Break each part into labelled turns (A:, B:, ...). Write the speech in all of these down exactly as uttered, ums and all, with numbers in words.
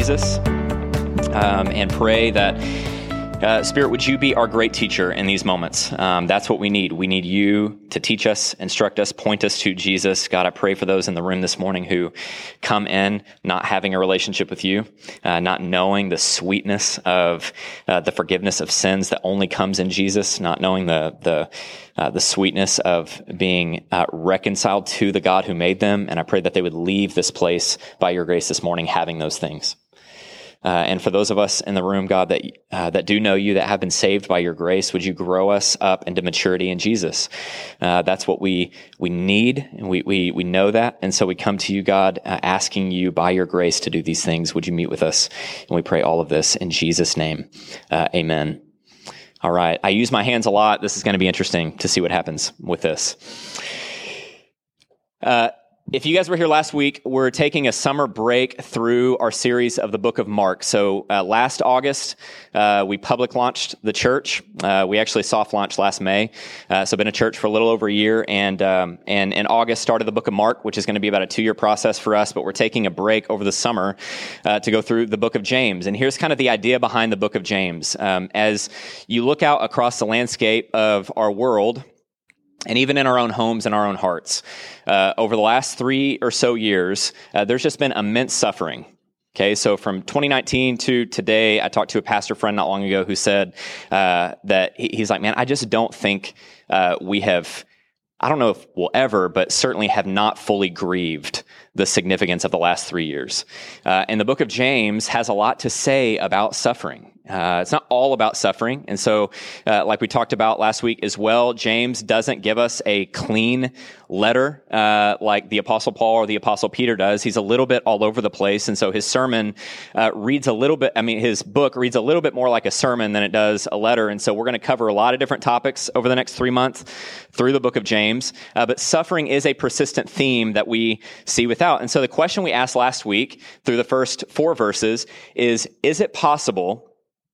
A: Jesus um, and pray that, uh, Spirit, would you be our great teacher in these moments? Um, that's what we need. We need you to teach us, instruct us, point us to Jesus. God, I pray for those in the room this morning who come in not having a relationship with you, uh, not knowing the sweetness of uh, the forgiveness of sins that only comes in Jesus, not knowing the the uh, the sweetness of being uh, reconciled to the God who made them. And I pray that they would leave this place by your grace this morning having those things. Uh, and for those of us in the room, God, that uh, that do know you, that have been saved by your grace, would you grow us up into maturity in Jesus? Uh, that's what we we need, and we we we know that. And so we come to you, God, uh, asking you by your grace to do these things. Would you meet with us? And we pray all of this in Jesus' name. Uh, amen. All right. I use my hands a lot. This is going to be interesting to see what happens with this. Uh If you guys were here last week, we're taking a summer break through our series of the book of Mark. So uh, last August, uh, we public launched the church. Uh, we actually soft launched last May. Uh, so been a church for a little over a year. And um, and in August, started the book of Mark, which is going to be about a two-year process for us. But we're taking a break over the summer uh, to go through the book of James. And here's kind of the idea behind the book of James. Um, as you look out across the landscape of our world, and even in our own homes and our own hearts, uh, over the last three or so years, uh, there's just been immense suffering. Okay, so from twenty nineteen to today, I talked to a pastor friend not long ago who said uh, that he, he's like, man, I just don't think uh, we have, I don't know if we'll ever, but certainly have not fully grieved the significance of the last three years. Uh, and the book of James has a lot to say about suffering. Uh, it's not all about suffering. And so, uh, like we talked about last week as well, James doesn't give us a clean letter, uh, like the Apostle Paul or the Apostle Peter does. He's a little bit all over the place. And so his sermon, uh, reads a little bit, I mean, his book reads a little bit more like a sermon than it does a letter. And so we're going to cover a lot of different topics over the next three months through the book of James. Uh, but suffering is a persistent theme that we see without. And so the question we asked last week through the first four verses is, is it possible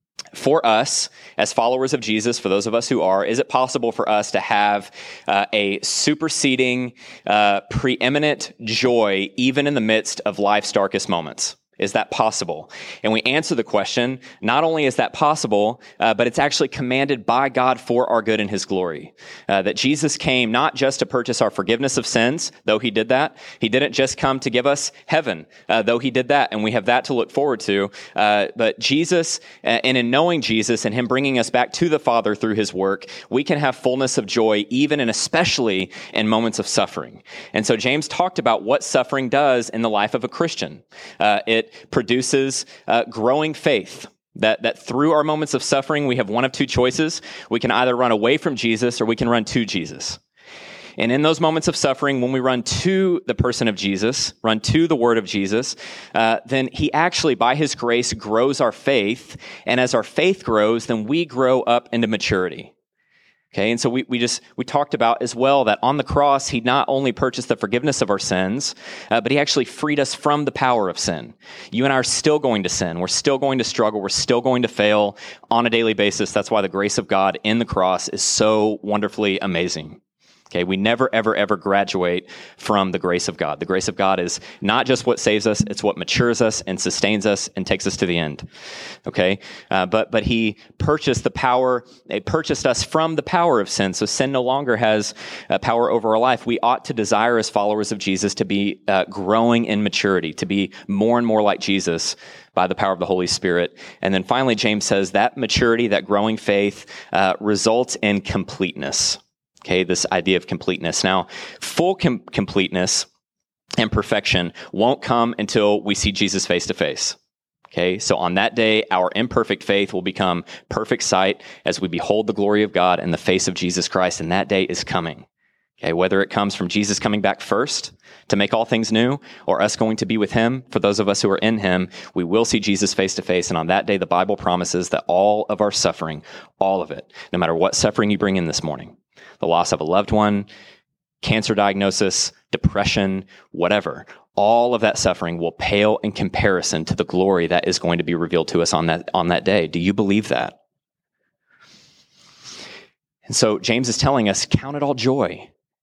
A: for us, as followers of Jesus, for those of us who are, is it possible for us to have uh, a superseding, uh, preeminent joy even in the midst of life's darkest moments? Is that possible? And we answer the question, not only is that possible, uh, but it's actually commanded by God for our good and his glory. Uh, that Jesus came not just to purchase our forgiveness of sins, though he did that. He didn't just come to give us heaven, uh, though he did that, and we have that to look forward to. Uh, but Jesus, uh, and in knowing Jesus and him bringing us back to the Father through his work, we can have fullness of joy even and especially in moments of suffering. And so James talked about what suffering does in the life of a Christian. Uh, it produces uh, growing faith, that that through our moments of suffering, we have one of two choices. We can either run away from Jesus or we can run to Jesus. And in those moments of suffering, when we run to the person of Jesus, run to the word of Jesus, uh, then he actually, by his grace, grows our faith. And as our faith grows, then we grow up into maturity. Okay, and so we, we just, we talked about as well that on the cross, he not only purchased the forgiveness of our sins, uh, but he actually freed us from the power of sin. You and I are still going to sin. We're still going to struggle. We're still going to fail on a daily basis. That's why the grace of God in the cross is so wonderfully amazing. Okay, we never, ever, ever graduate from the grace of God. The grace of God is not just what saves us, it's what matures us and sustains us and takes us to the end. Okay, uh, but but he purchased the power, he purchased us from the power of sin, so sin no longer has uh, power over our life. We ought to desire as followers of Jesus to be uh, growing in maturity, to be more and more like Jesus by the power of the Holy Spirit. And then finally, James says that maturity, that growing faith, uh, results in completeness. Okay, this idea of completeness. Now, full com- completeness and perfection won't come until we see Jesus face to face. Okay, so on that day, our imperfect faith will become perfect sight as we behold the glory of God in the face of Jesus Christ, and that day is coming. Okay, whether it comes from Jesus coming back first to make all things new, or us going to be with him, for those of us who are in him, we will see Jesus face to face. And on that day, the Bible promises that all of our suffering, all of it, no matter what suffering you bring in this morning, the loss of a loved one, cancer diagnosis, depression, whatever, all of that suffering will pale in comparison to the glory that is going to be revealed to us on that, on that day. Do you believe that? And so James is telling us, count it all joy.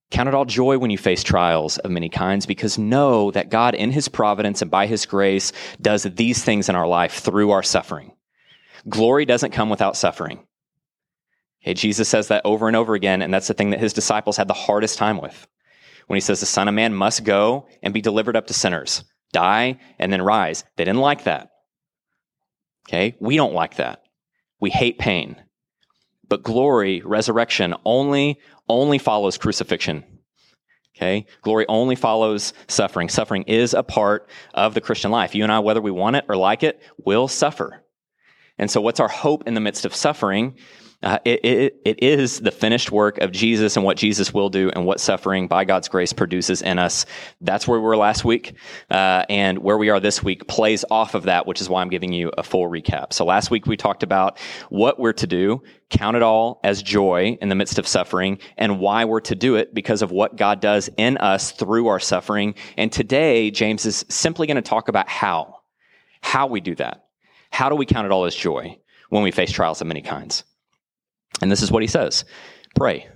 A: Count it all joy when you face trials of many kinds, because know that God in his providence and by his grace does these things in our life through our suffering. Glory doesn't come without suffering. Okay, Jesus says that over and over again, and that's the thing that his disciples had the hardest time with. When he says the Son of Man must go and be delivered up to sinners, die and then rise. They didn't like that. Okay, we don't like that. We hate pain. But glory, resurrection, only, only follows crucifixion. Okay? Glory only follows suffering. Suffering is a part of the Christian life. You and I, whether we want it or like it, will suffer. And so what's our hope in the midst of suffering? Uh, it, it, it is the finished work of Jesus and what Jesus will do and what suffering by God's grace produces in us. That's where we were last week. Uh, and where we are this week plays off of that, which is why I'm giving you a full recap. So last week we talked about what we're to do, count it all as joy in the midst of suffering, and why we're to do it because of what God does in us through our suffering. And today, James is simply going to talk about how, how we do that. How do we count it all as joy when we face trials of many kinds? And this is what he says, pray.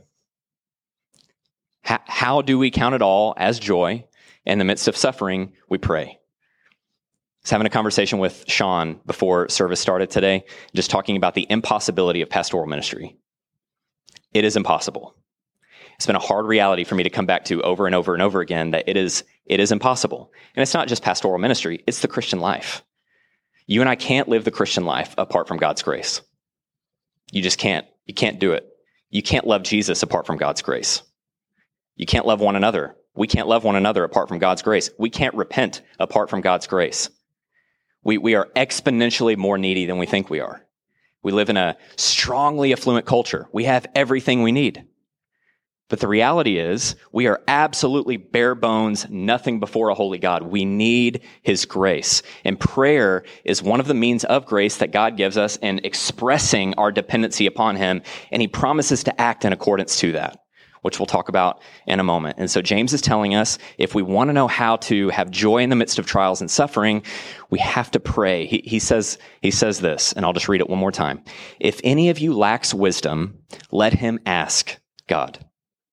A: How, how do we count it all as joy in the midst of suffering? We pray. I was having a conversation with Sean before service started today, just talking about the impossibility of pastoral ministry. It is impossible. It's been a hard reality for me to come back to over and over and over again that it is, it is impossible. And it's not just pastoral ministry, it's the Christian life. You and I can't live the Christian life apart from God's grace. You just can't. You can't do it. You can't love Jesus apart from God's grace. You can't love one another. We can't love one another apart from God's grace. We can't repent apart from God's grace. We, we are exponentially more needy than we think we are. We live in a strongly affluent culture. We have everything we need. But the reality is, we are absolutely bare bones, nothing before a holy God. We need his grace. And prayer is one of the means of grace that God gives us in expressing our dependency upon him. And he promises to act in accordance to that, which we'll talk about in a moment. And so James is telling us, if we want to know how to have joy in the midst of trials and suffering, we have to pray. He, he says, he says this, and I'll just read it one more time. If any of you lacks wisdom, let him ask God.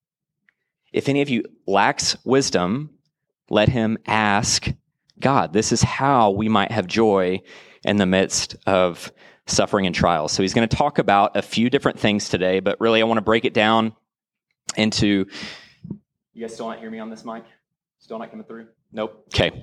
A: If any of you lacks wisdom, let him ask God. This is how we might have joy in the midst of suffering and trials. So he's going to talk about a few different things today, but really I want to break it down into... You guys still not hear me on this mic? Still not coming through? Nope. Okay.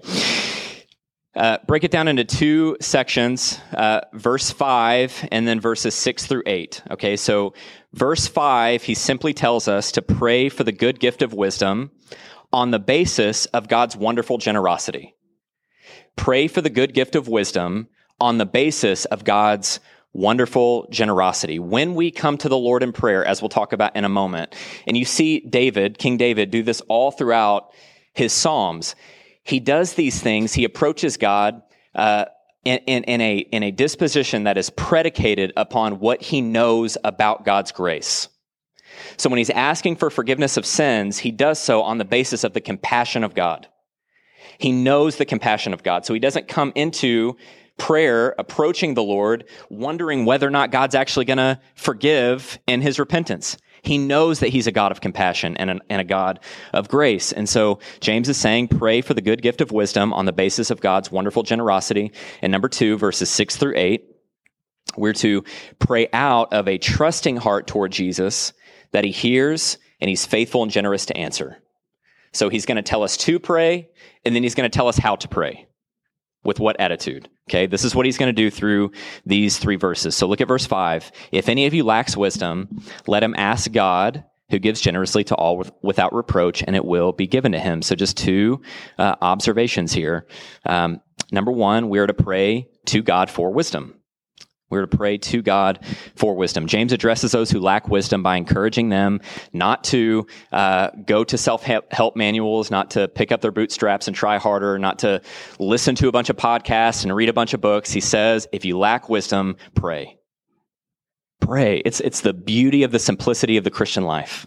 A: Uh, break it down into two sections, uh, verse five and then verses six through eight. Okay, so verse five, he simply tells us to pray for the good gift of wisdom on the basis of God's wonderful generosity. Pray for the good gift of wisdom on the basis of God's wonderful generosity. When we come to the Lord in prayer, as we'll talk about in a moment, and you see David, King David, do this all throughout his Psalms, he does these things. He approaches God uh, in, in, in, a, in a disposition that is predicated upon what he knows about God's grace. So when he's asking for forgiveness of sins, he does so on the basis of the compassion of God. He knows the compassion of God. So he doesn't come into prayer, approaching the Lord, wondering whether or not God's actually going to forgive in his repentance. He knows that he's a God of compassion and a, and a God of grace. And so James is saying, pray for the good gift of wisdom on the basis of God's wonderful generosity. And number two, verses six through eight, we're to pray out of a trusting heart toward Jesus that he hears and he's faithful and generous to answer. So he's going to tell us to pray, and then he's going to tell us how to pray. With what attitude? Okay, this is what he's going to do through these three verses. So look at verse five. If any of you lacks wisdom, let him ask God, who gives generously to all with, without reproach, and it will be given to him. So just two uh, observations here. Um, number one, we are to pray to God for wisdom. We're to pray to God for wisdom. James addresses those who lack wisdom by encouraging them not to uh, go to self-help manuals, not to pick up their bootstraps and try harder, not to listen to a bunch of podcasts and read a bunch of books. He says, if you lack wisdom, pray. Pray. It's, it's the beauty of the simplicity of the Christian life.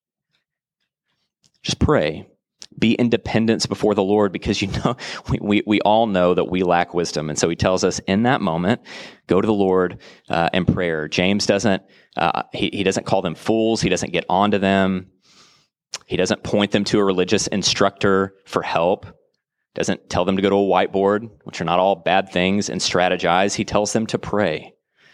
A: Just pray. Be in dependence before the Lord, because you know we, we, we all know that we lack wisdom. And so he tells us in that moment, go to the Lord uh, in prayer. James doesn't, uh, he, he doesn't call them fools. He doesn't get on to them. He doesn't point them to a religious instructor for help. Doesn't tell them to go to a whiteboard, which are not all bad things, and strategize. He tells them to pray.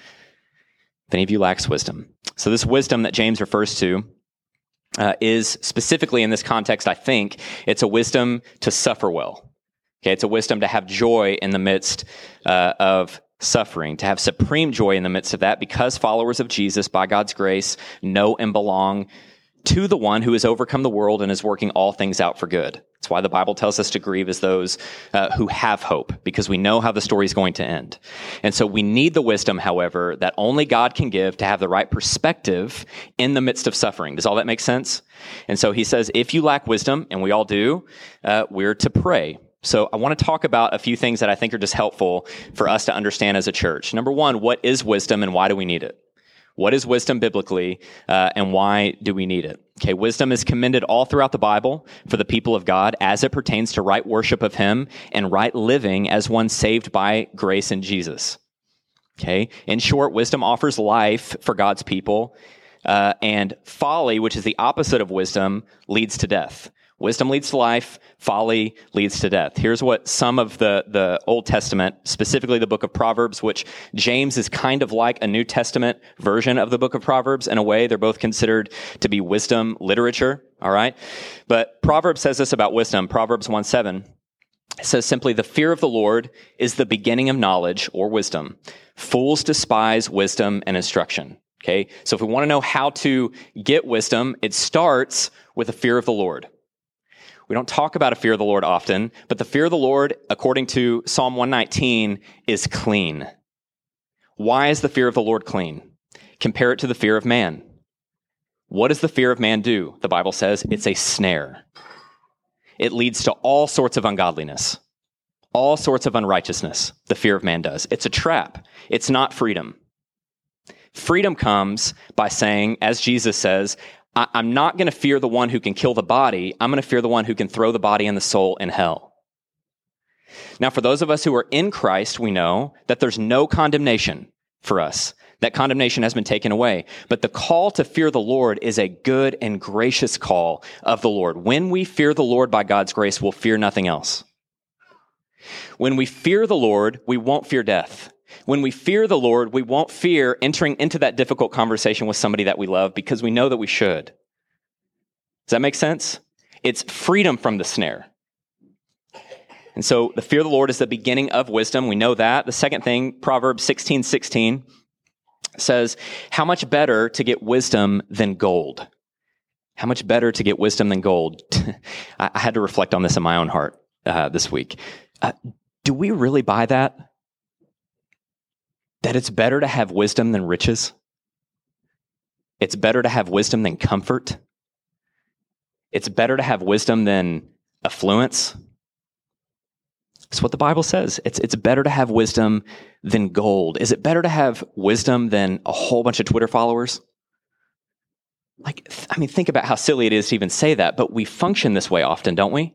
A: If any of you lacks wisdom. So this wisdom that James refers to uh, is specifically in this context, I think, it's a wisdom to suffer well. Okay, it's a wisdom to have joy in the midst uh, of suffering, to have supreme joy in the midst of that, because followers of Jesus, by God's grace, know and belong to the one who has overcome the world and is working all things out for good. That's why the Bible tells us to grieve as those uh, who have hope, because we know how the story is going to end. And so we need the wisdom, however, that only God can give to have the right perspective in the midst of suffering. Does all that make sense? And so he says, if you lack wisdom, and we all do, uh, we're to pray. So I want to talk about a few things that I think are just helpful for us to understand as a church. Number one, what is wisdom and why do we need it? What is wisdom biblically, uh, and why do we need it? Okay, wisdom is commended all throughout the Bible for the people of God as it pertains to right worship of Him and right living as one saved by grace in Jesus. Okay, in short, wisdom offers life for God's people, uh, and folly, which is the opposite of wisdom, leads to death. Wisdom leads to life, folly leads to death. Here's what some of the, the Old Testament, specifically the book of Proverbs, which James is kind of like a New Testament version of the book of Proverbs in a way. They're both considered to be wisdom literature, all right? But Proverbs says this about wisdom. Proverbs one seven says simply, the fear of the Lord is the beginning of knowledge or wisdom. Fools despise wisdom and instruction. Okay, so if we want to know how to get wisdom, it starts with the fear of the Lord. We don't talk about a fear of the Lord often, but the fear of the Lord, according to Psalm one nineteen, is clean. Why is the fear of the Lord clean? Compare it to the fear of man. What does the fear of man do? The Bible says it's a snare. It leads to all sorts of ungodliness, all sorts of unrighteousness. The fear of man does. It's a trap. It's not freedom. Freedom comes by saying, as Jesus says, I'm not going to fear the one who can kill the body. I'm going to fear the one who can throw the body and the soul in hell. Now, for those of us who are in Christ, we know that there's no condemnation for us. That condemnation has been taken away. But the call to fear the Lord is a good and gracious call of the Lord. When we fear the Lord by God's grace, we'll fear nothing else. When we fear the Lord, we won't fear death. When we fear the Lord, we won't fear entering into that difficult conversation with somebody that we love because we know that we should. Does that make sense? It's freedom from the snare. And so the fear of the Lord is the beginning of wisdom. We know that. The second thing, Proverbs sixteen sixteen says, how much better to get wisdom than gold? How much better to get wisdom than gold? I had to reflect on this in my own heart uh, this week. Uh, do we really buy that? That it's better to have wisdom than riches? It's better to have wisdom than comfort? It's better to have wisdom than affluence? That's what the Bible says. It's it's better to have wisdom than gold. Is it better to have wisdom than a whole bunch of Twitter followers? Like, I mean, think about how silly it is to even say that, but we function this way often, don't we?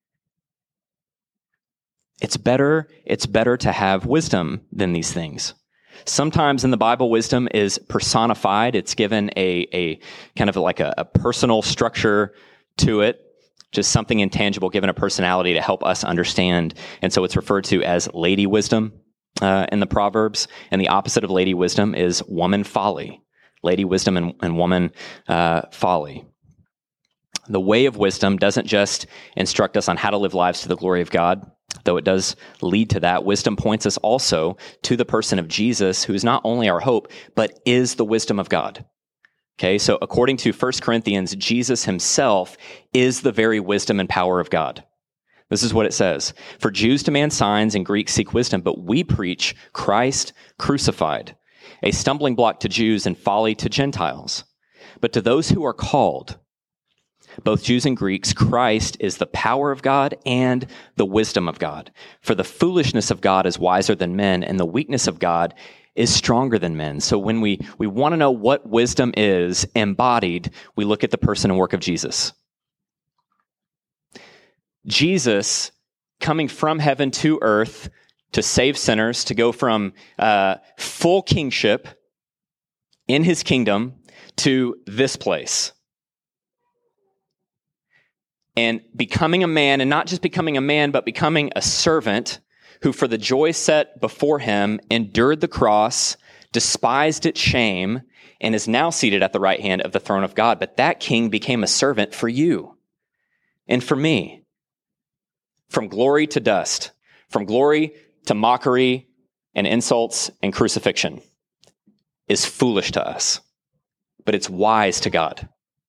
A: It's better, it's better to have wisdom than these things. Sometimes in the Bible, wisdom is personified. It's given a, a kind of like a, a personal structure to it, just something intangible given a personality to help us understand. And so it's referred to as lady wisdom uh, in the Proverbs. And the opposite of lady wisdom is woman folly. Lady wisdom and, and woman uh, folly. The way of wisdom doesn't just instruct us on how to live lives to the glory of God, though it does lead to that. Wisdom points us also to the person of Jesus, who is not only our hope, but is the wisdom of God. Okay, so according to First Corinthians, Jesus himself is the very wisdom and power of God. This is what it says. For Jews demand signs and Greeks seek wisdom, but we preach Christ crucified, a stumbling block to Jews and folly to Gentiles. But to those who are called, both Jews and Greeks, Christ is the power of God and the wisdom of God. For the foolishness of God is wiser than men, and the weakness of God is stronger than men. So when we, we want to know what wisdom is embodied, we look at the person and work of Jesus. Jesus coming from heaven to earth to save sinners, to go from uh, full kingship in his kingdom to this place. and becoming a man, and not just becoming a man, but becoming a servant who for the joy set before him endured the cross, despised its shame, and is now seated at the right hand of the throne of God. But that king became a servant for you and for me. From glory to dust, from glory to mockery and insults and crucifixion is foolish to us, but it's wise to God.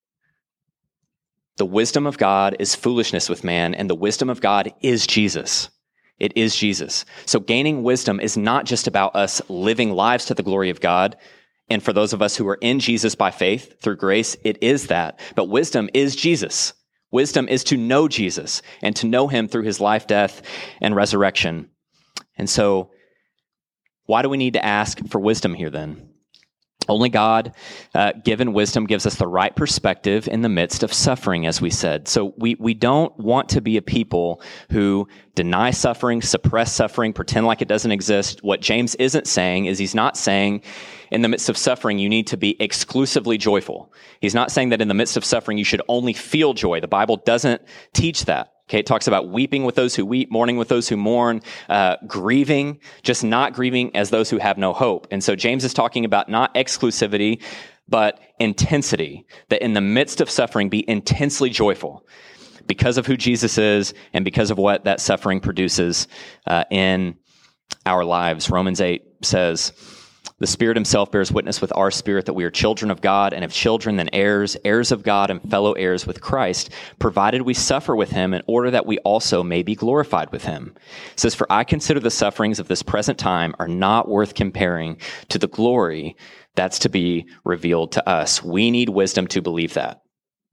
A: The wisdom of God is foolishness with man, and the wisdom of God is Jesus. It is Jesus. So gaining wisdom is not just about us living lives to the glory of God. And for those of us who are in Jesus by faith through grace, it is that. But wisdom is Jesus. Wisdom is to know Jesus and to know him through his life, death, and resurrection. And so why do we need to ask for wisdom here then? Only God, uh, given wisdom, gives us the right perspective in the midst of suffering, as we said. So we, we don't want to be a people who deny suffering, suppress suffering, pretend like it doesn't exist. What James isn't saying is he's not saying in the midst of suffering you need to be exclusively joyful. He's not saying that in the midst of suffering you should only feel joy. The Bible doesn't teach that. Okay, it talks about weeping with those who weep, mourning with those who mourn, uh, grieving, just not grieving as those who have no hope. And so James is talking about not exclusivity, but intensity, that in the midst of suffering, be intensely joyful because of who Jesus is and because of what that suffering produces uh, in our lives. Romans eight says, the Spirit himself bears witness with our spirit that we are children of God, and if children, then heirs, heirs of God and fellow heirs with Christ, provided we suffer with him in order that we also may be glorified with him. It says, for I consider the sufferings of this present time are not worth comparing to the glory that's to be revealed to us. We need wisdom to believe that.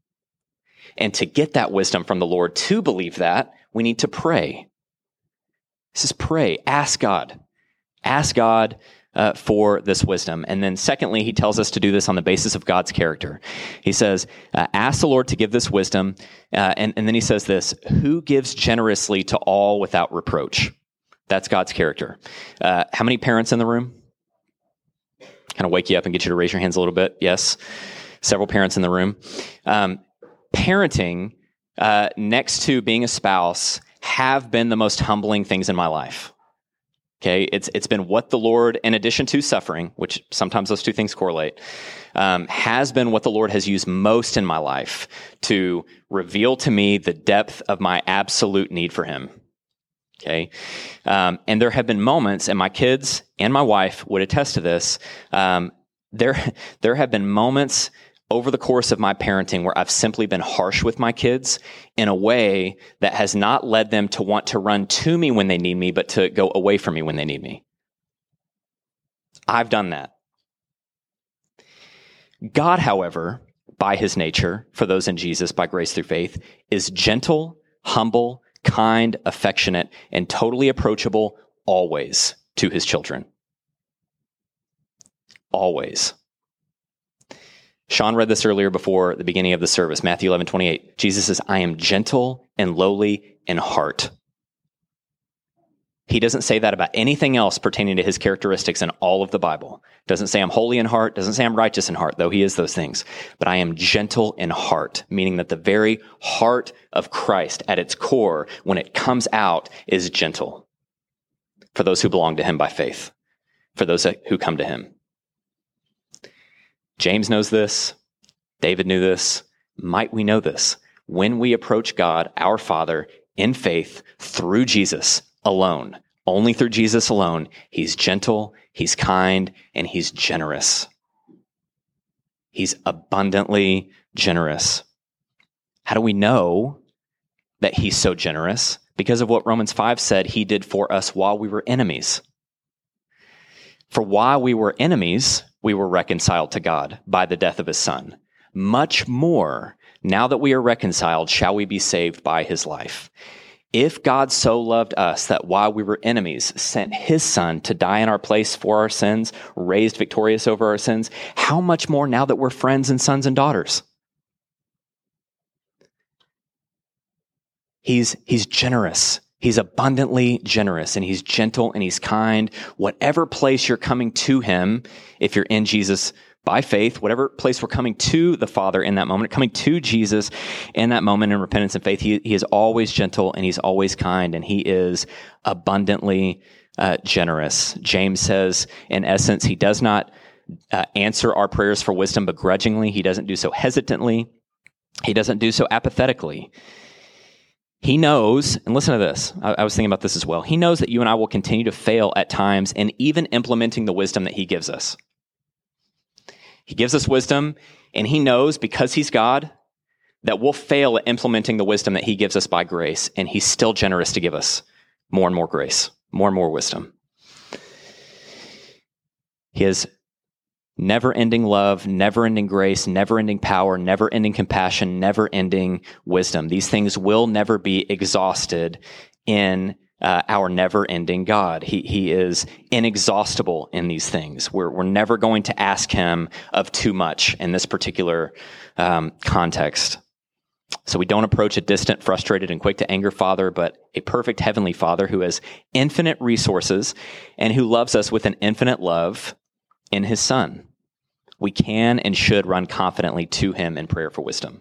A: And to get that wisdom from the Lord to believe that, we need to pray. This is pray. Ask God. Ask God Uh, for this wisdom. And then secondly, he tells us to do this on the basis of God's character. He says, uh, ask the Lord to give this wisdom. Uh, and, and then he says this, who gives generously to all without reproach? That's God's character. Uh, how many parents in the room? Kind of wake you up and get you to raise your hands a little bit. Yes. Several parents in the room. Um, parenting, uh, next to being a spouse, have been the most humbling things in my life. Okay, it's it's been what the Lord, in addition to suffering, which sometimes those two things correlate, um, has been what the Lord has used most in my life to reveal to me the depth of my absolute need for him. Okay, um, and there have been moments, and my kids and my wife would attest to this, um, there, there have been moments over the course of my parenting where I've simply been harsh with my kids in a way that has not led them to want to run to me when they need me, but to go away from me when they need me. I've done that. God, however, by his nature, for those in Jesus, by grace through faith, is gentle, humble, kind, affectionate, and totally approachable always to his children. Always. Sean read this earlier before the beginning of the service, Matthew eleven twenty-eight. Jesus says, I am gentle and lowly in heart. He doesn't say that about anything else pertaining to his characteristics in all of the Bible. Doesn't say I'm holy in heart, doesn't say I'm righteous in heart, though he is those things. But I am gentle in heart, meaning that the very heart of Christ at its core, when it comes out, is gentle for those who belong to him by faith, for those who come to him. James knows this. David knew this. Might we know this? When we approach God, our Father, in faith, through Jesus alone, only through Jesus alone, he's gentle, he's kind, and he's generous. He's abundantly generous. How do we know that he's so generous? Because of what Romans five said he did for us while we were enemies. For while we were enemies, we were reconciled to God by the death of his son. Much more, now that we are reconciled, shall we be saved by his life. If God so loved us that while we were enemies, sent his son to die in our place for our sins, raised victorious over our sins, how much more now that we're friends and sons and daughters? He's, he's generous. He's abundantly generous, and he's gentle, and he's kind. Whatever place you're coming to him, if you're in Jesus by faith, whatever place we're coming to the Father in that moment, coming to Jesus in that moment in repentance and faith, he, he is always gentle and he's always kind and he is abundantly uh, generous. James says, in essence, he does not uh, answer our prayers for wisdom begrudgingly. He doesn't do so hesitantly. He doesn't do so apathetically. He knows, and listen to this, I, I was thinking about this as well. He knows that you and I will continue to fail at times in even implementing the wisdom that he gives us. He gives us wisdom, and he knows, because he's God, that we'll fail at implementing the wisdom that he gives us by grace, and he's still generous to give us more and more grace, more and more wisdom. He has never-ending love, never-ending grace, never-ending power, never-ending compassion, never-ending wisdom. These things will never be exhausted in uh, our never-ending God. He he is inexhaustible in these things. We're we're never going to ask him of too much in this particular um, context. So we don't approach a distant, frustrated, and quick to anger Father, but a perfect heavenly Father who has infinite resources and who loves us with an infinite love in his Son. We can and should run confidently to him in prayer for wisdom.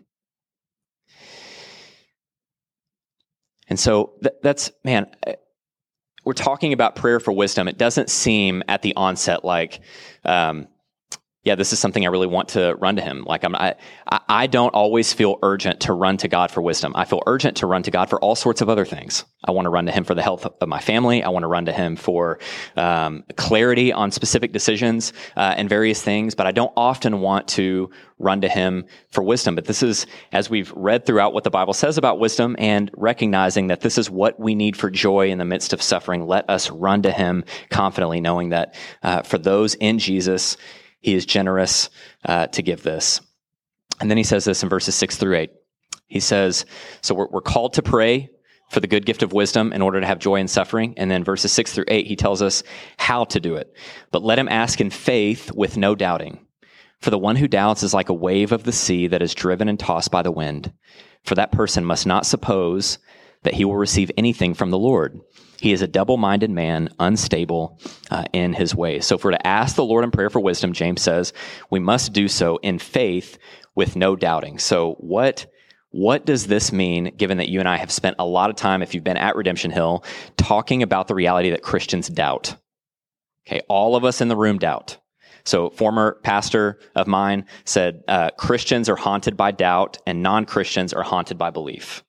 A: And so th- that's, man, we're talking about prayer for wisdom. It doesn't seem at the onset like, um, yeah, this is something I really want to run to him. Like I'm, I, I don't always feel urgent to run to God for wisdom. I feel urgent to run to God for all sorts of other things. I want to run to him for the health of my family. I want to run to him for um, clarity on specific decisions uh, and various things. But I don't often want to run to him for wisdom. But this is, as we've read throughout what the Bible says about wisdom and recognizing that this is what we need for joy in the midst of suffering, let us run to him confidently, knowing that uh, for those in Jesus, he is generous uh, to give this. And then he says this in verses six through eight. He says, so we're, we're called to pray for the good gift of wisdom in order to have joy in suffering. And then verses six through eight, he tells us how to do it. But let him ask in faith with no doubting. For the one who doubts is like a wave of the sea that is driven and tossed by the wind. For that person must not suppose that he will receive anything from the Lord. He is a double-minded man, unstable uh, in his ways. So if we're to ask the Lord in prayer for wisdom, James says, we must do so in faith with no doubting. So what, what does this mean, given that you and I have spent a lot of time, if you've been at Redemption Hill, talking about the reality that Christians doubt? Okay, all of us in the room doubt. So former pastor of mine said, uh, Christians are haunted by doubt and non-Christians are haunted by belief.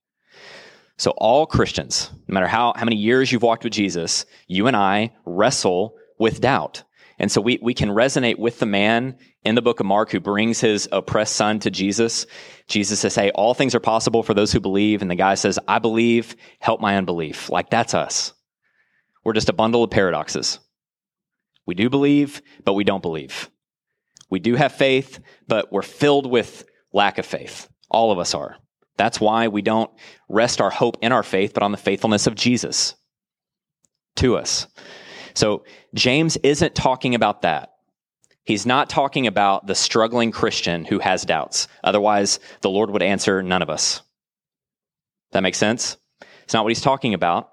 A: So all Christians, no matter how, how many years you've walked with Jesus, you and I wrestle with doubt. And so we, we can resonate with the man in the book of Mark who brings his oppressed son to Jesus. Jesus says, hey, all things are possible for those who believe. And the guy says, I believe, help my unbelief. Like that's us. We're just a bundle of paradoxes. We do believe, but we don't believe. We do have faith, but we're filled with lack of faith. All of us are. That's why we don't rest our hope in our faith, but on the faithfulness of Jesus to us. So James isn't talking about that. He's not talking about the struggling Christian who has doubts. Otherwise, the Lord would answer none of us. That makes sense? It's not what he's talking about.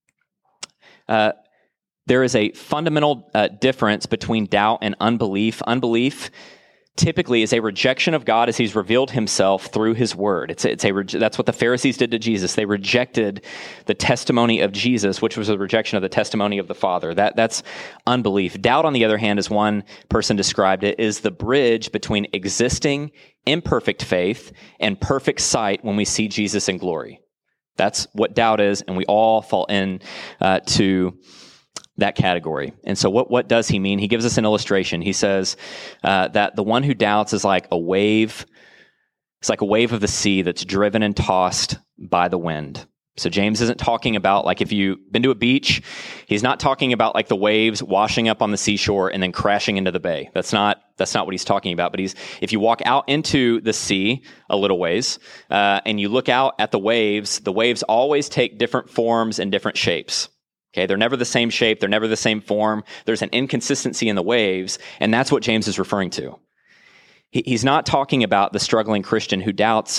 A: Uh, there is a fundamental uh, difference between doubt and unbelief. Unbelief typically is a rejection of God as he's revealed himself through his word. It's a, it's a that's what the Pharisees did to Jesus. They rejected the testimony of Jesus, which was a rejection of the testimony of the Father. That that's unbelief. Doubt, on the other hand, as one person described it, is the bridge between existing imperfect faith and perfect sight when we see Jesus in glory. That's what doubt is, and we all fall in uh, to that category. And so what, what does he mean? He gives us an illustration. He says uh, that the one who doubts is like a wave. It's like a wave of the sea that's driven and tossed by the wind. So James isn't talking about like if you've been to a beach, he's not talking about like the waves washing up on the seashore and then crashing into the bay. That's not that's not what he's talking about. But he's if you walk out into the sea a little ways uh, and you look out at the waves, the waves always take different forms and different shapes. Okay, they're never the same shape. They're never the same form. There's an inconsistency in the waves, and that's what James is referring to. He, he's not talking about the struggling Christian who doubts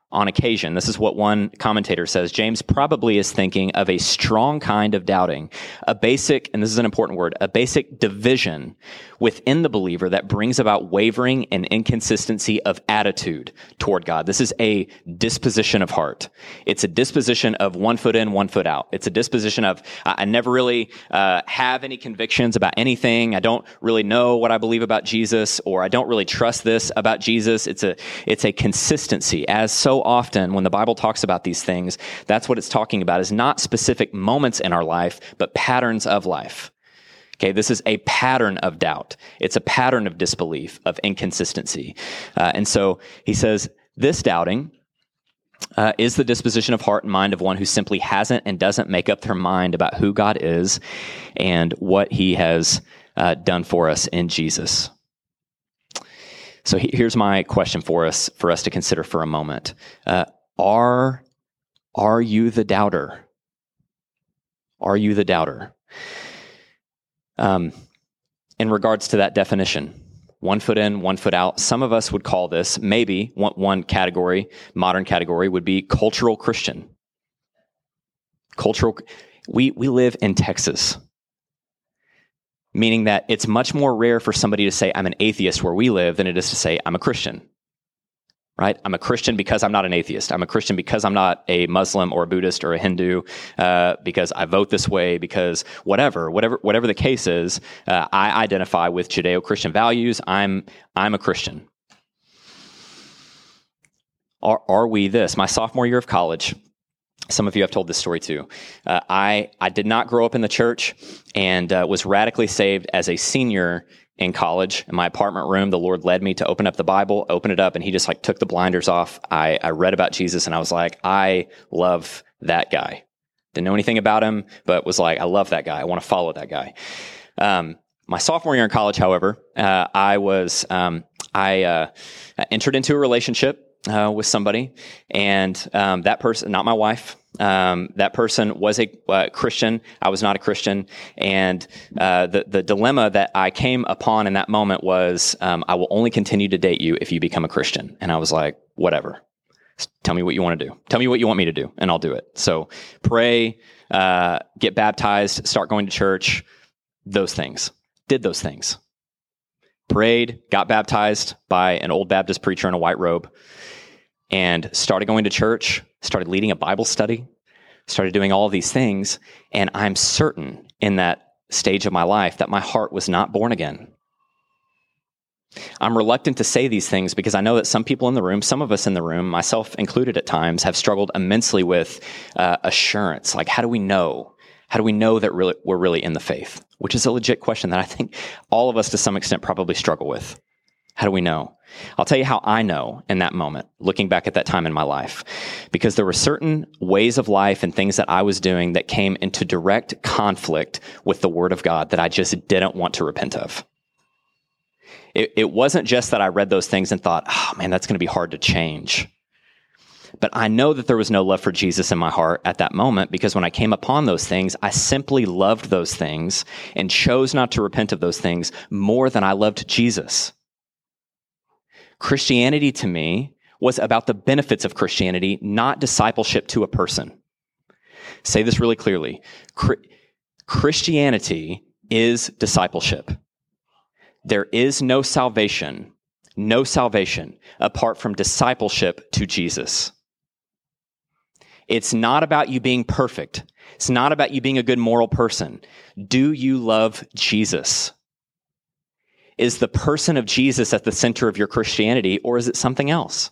A: on occasion, this is what one commentator says, James probably is thinking of a strong kind of doubting, a basic, and this is an important word, a basic division within the believer that brings about wavering and inconsistency of attitude toward God. This is a disposition of heart. It's a disposition of one foot in, one foot out. It's a disposition of, I never really uh, have any convictions about anything. I don't really know what I believe about Jesus, or I don't really trust this about Jesus. It's a, it's a consistency. As so often when the Bible talks about these things, that's what it's talking about, is not specific moments in our life, but patterns of life. Okay, this is a pattern of doubt. It's a pattern of disbelief, of inconsistency. Uh, and so he says, this doubting uh, is the disposition of heart and mind of one who simply hasn't and doesn't make up their mind about who God is and what he has uh, done for us in Jesus. So he, here's my question for us, for us to consider for a moment. Uh, are, are you the doubter? Are you the doubter? Um, in regards to that definition, one foot in, one foot out, some of us would call this, maybe one, one category, modern category, would be cultural Christian. Cultural, we, we live in Texas, meaning that it's much more rare for somebody to say, I'm an atheist where we live, than it is to say, I'm a Christian. Right? I'm a Christian because I'm not an atheist. I'm a Christian because I'm not a Muslim or a Buddhist or a Hindu, uh, because I vote this way, because whatever, whatever, whatever the case is, uh, I identify with Judeo-Christian values. I'm, I'm a Christian. Are, are we this? My sophomore year of college, some of you have told this story too. Uh, I, I did not grow up in the church and uh, was radically saved as a senior in college. In my apartment room, the Lord led me to open up the Bible, open it up, and he just like took the blinders off. I, I read about Jesus and I was like, I love that guy. Didn't know anything about him, but was like, I love that guy. I want to follow that guy. Um, my sophomore year in college, however, uh, I was, um, I uh, entered into a relationship Uh, with somebody, and um, that person, not my wife, um, that person was a uh, Christian. I was not a Christian, and uh, the the dilemma that I came upon in that moment was, um, I will only continue to date you if you become a Christian. And I was like, whatever. Tell me what you want to do. Tell me what you want me to do, and I'll do it. So pray, uh, get baptized, start going to church, those things. Did those things. Prayed, got baptized by an old Baptist preacher in a white robe, and started going to church, started leading a Bible study, started doing all of these things. And I'm certain in that stage of my life that my heart was not born again. I'm reluctant to say these things because I know that some people in the room, some of us in the room, myself included at times, have struggled immensely with uh, assurance. Like, how do we know? How do we know that really, we're really in the faith? Which is a legit question that I think all of us to some extent probably struggle with. How do we know? I'll tell you how I know in that moment, looking back at that time in my life, because there were certain ways of life and things that I was doing that came into direct conflict with the Word of God that I just didn't want to repent of. It, it wasn't just that I read those things and thought, oh man, that's going to be hard to change. But I know that there was no love for Jesus in my heart at that moment, because when I came upon those things, I simply loved those things and chose not to repent of those things more than I loved Jesus. Christianity to me was about the benefits of Christianity, not discipleship to a person. Say this really clearly. Christianity is discipleship. There is no salvation, no salvation apart from discipleship to Jesus. It's not about you being perfect. It's not about you being a good moral person. Do you love Jesus? Is the person of Jesus at the center of your Christianity, or is it something else?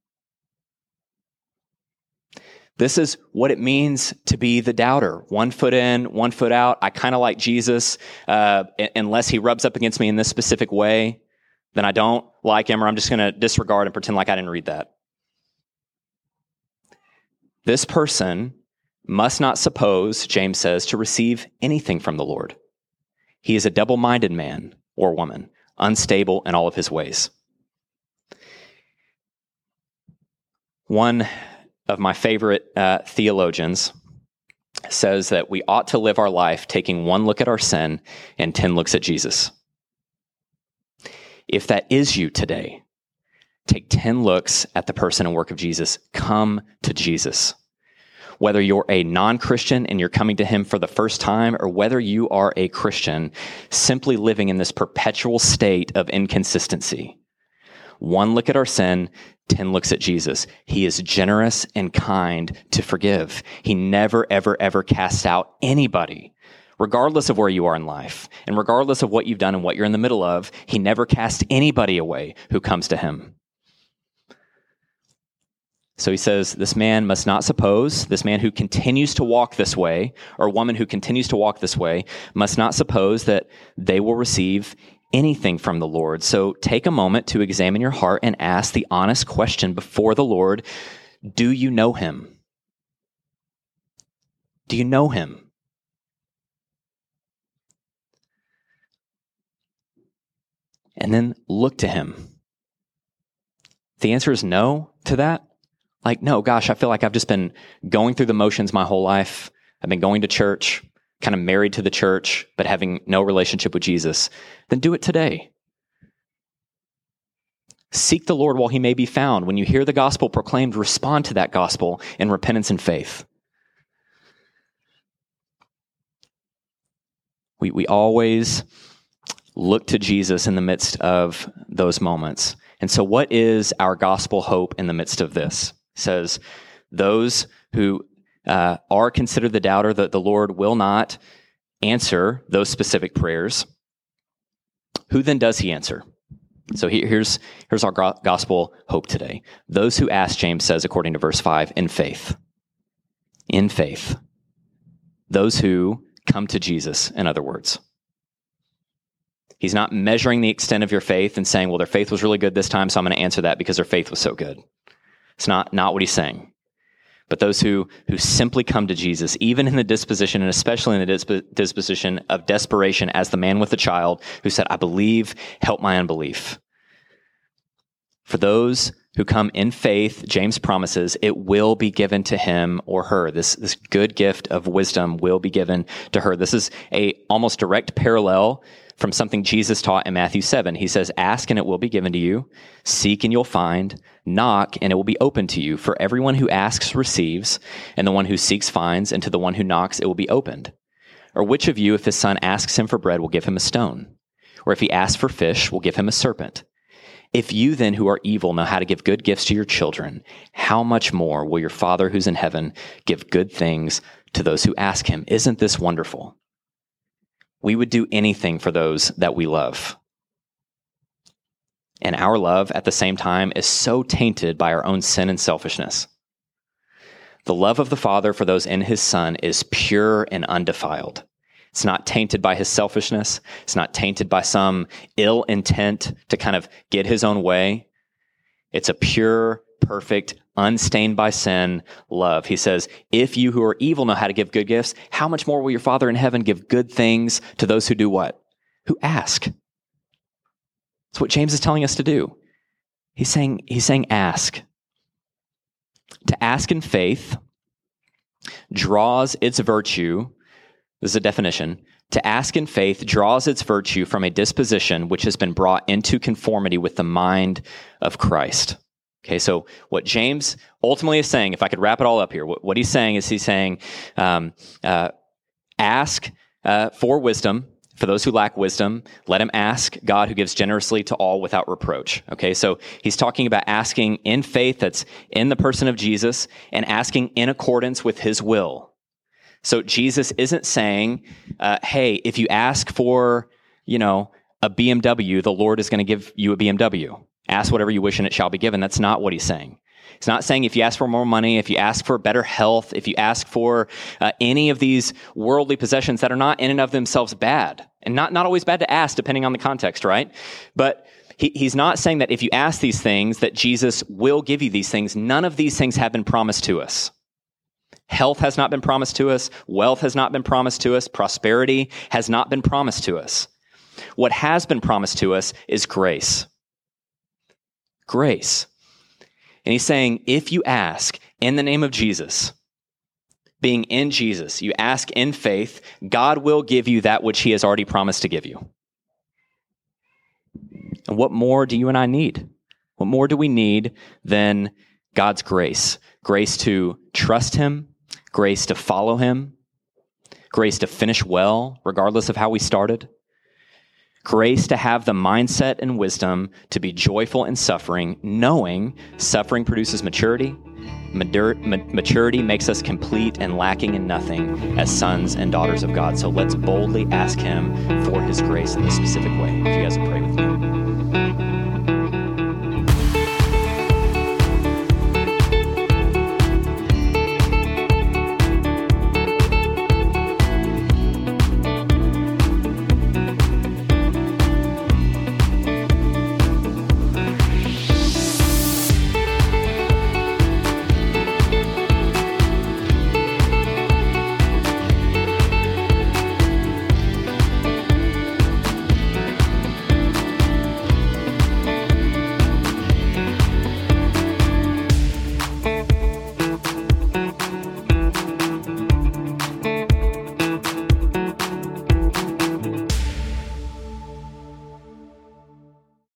A: This is what it means to be the doubter. One foot in, one foot out. I kind of like Jesus, uh, unless he rubs up against me in this specific way, then I don't like him, or I'm just going to disregard and pretend like I didn't read that. This person must not suppose, James says, to receive anything from the Lord. He is a double-minded man or woman, unstable in all of his ways. One of my favorite uh, theologians says that we ought to live our life taking one look at our sin and ten looks at Jesus. If that is you today, Take ten looks at the person and work of Jesus. Come to Jesus. Whether you're a non-Christian and you're coming to him for the first time, or whether you are a Christian simply living in this perpetual state of inconsistency. One look at our sin, ten looks at Jesus. He is generous and kind to forgive. He never, ever, ever casts out anybody, regardless of where you are in life, and regardless of what you've done and what you're in the middle of. He never casts anybody away who comes to him. So he says, this man must not suppose, this man who continues to walk this way, or woman who continues to walk this way, must not suppose that they will receive anything from the Lord. So take a moment to examine your heart and ask the honest question before the Lord, do you know him? Do you know him? And then look to him. If the answer is no to that, like, no, gosh, I feel like I've just been going through the motions my whole life. I've been going to church, kind of married to the church, but having no relationship with Jesus. Then do it today. Seek the Lord while he may be found. When you hear the gospel proclaimed, respond to that gospel in repentance and faith. We, we always look to Jesus in the midst of those moments. And so what is our gospel hope in the midst of this? It says, those who uh, are considered the doubter, that the Lord will not answer those specific prayers. Who then does he answer? So here, here's, here's our go- gospel hope today. Those who ask, James says, according to verse five, in faith. In faith. Those who come to Jesus, in other words. He's not measuring the extent of your faith and saying, well, their faith was really good this time, so I'm going to answer that because their faith was so good. It's not, not what he's saying. But those who, who simply come to Jesus, even in the disposition, and especially in the disp- disposition of desperation, as the man with the child who said, I believe, help my unbelief. For those who come in faith, James promises, it will be given to him or her. This, this good gift of wisdom will be given to her. This is a almost direct parallel from something Jesus taught in Matthew seven. He says, ask and it will be given to you. Seek and you'll find. Knock and it will be open to you. For everyone who asks receives, and the one who seeks finds, and to the one who knocks it will be opened. Or which of you, if his son asks him for bread, will give him a stone? Or if he asks for fish, will give him a serpent? If you then who are evil know how to give good gifts to your children, how much more will your Father who's in heaven give good things to those who ask him? Isn't this wonderful? We would do anything for those that we love. And our love, at the same time, is so tainted by our own sin and selfishness. The love of the Father for those in his Son is pure and undefiled. It's not tainted by his selfishness. It's not tainted by some ill intent to kind of get his own way. It's a pure, perfect, unstained by sin love. He says, if you who are evil know how to give good gifts, how much more will your Father in heaven give good things to those who do what? Who ask. That's what James is telling us to do. He's saying, he's saying ask. To ask in faith draws its virtue. This is a definition. To ask in faith draws its virtue from a disposition which has been brought into conformity with the mind of Christ. Okay, so what James ultimately is saying, if I could wrap it all up here, what, what he's saying is he's saying, um, uh, ask uh, for wisdom. For those who lack wisdom, let him ask God who gives generously to all without reproach. Okay, so he's talking about asking in faith that's in the person of Jesus and asking in accordance with his will. So Jesus isn't saying, uh, hey, if you ask for, you know, a B M W, the Lord is going to give you a B M W. Ask whatever you wish and it shall be given. That's not what he's saying. It's not saying if you ask for more money, if you ask for better health, if you ask for uh, any of these worldly possessions that are not in and of themselves bad, and not, not always bad to ask depending on the context, right? But he, he's not saying that if you ask these things that Jesus will give you these things. None of these things have been promised to us. Health has not been promised to us. Wealth has not been promised to us. Prosperity has not been promised to us. What has been promised to us is grace. Grace. And he's saying, if you ask in the name of Jesus, being in Jesus, you ask in faith, God will give you that which he has already promised to give you. And what more do you and I need? What more do we need than God's grace? Grace to trust him, grace to follow him, grace to finish well, regardless of how we started. Grace to have the mindset and wisdom to be joyful in suffering, knowing suffering produces maturity. Matur- ma- maturity makes us complete and lacking in nothing as sons and daughters of God. So let's boldly ask him for his grace in this specific way. If you guys would pray with me.